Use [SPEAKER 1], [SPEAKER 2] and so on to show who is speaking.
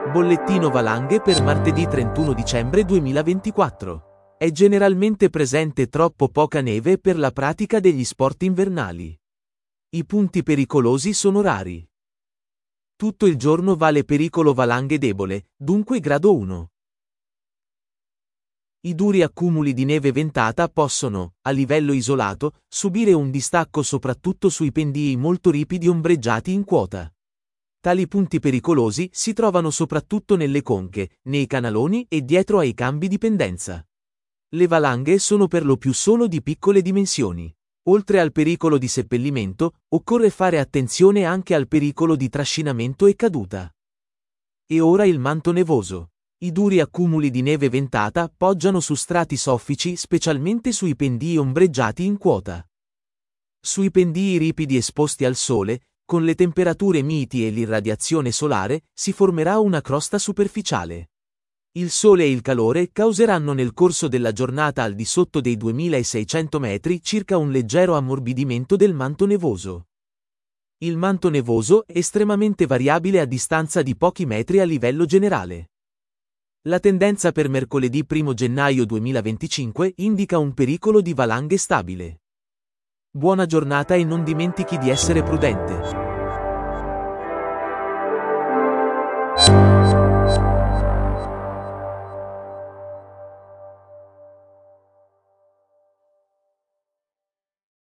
[SPEAKER 1] Bollettino valanghe per martedì 31 dicembre 2024. È generalmente presente troppo poca neve per la pratica degli sport invernali. I punti pericolosi sono rari. Tutto il giorno vale pericolo valanghe debole, dunque grado 1. I duri accumuli di neve ventata possono, a livello isolato, subire un distacco soprattutto sui pendii molto ripidi ombreggiati in quota. Tali punti pericolosi si trovano soprattutto nelle conche, nei canaloni e dietro ai cambi di pendenza. Le valanghe sono per lo più solo di piccole dimensioni. Oltre al pericolo di seppellimento, occorre fare attenzione anche al pericolo di trascinamento e caduta. E ora il manto nevoso. I duri accumuli di neve ventata poggiano su strati soffici, specialmente sui pendii ombreggiati in quota. Sui pendii ripidi esposti al sole, con le temperature miti e l'irradiazione solare, si formerà una crosta superficiale. Il sole e il calore causeranno nel corso della giornata al di sotto dei 2600 metri circa un leggero ammorbidimento del manto nevoso. Il manto nevoso è estremamente variabile a distanza di pochi metri a livello generale. La tendenza per mercoledì 1 gennaio 2025 indica un pericolo di valanghe stabile. Buona giornata e non dimentichi di essere prudente.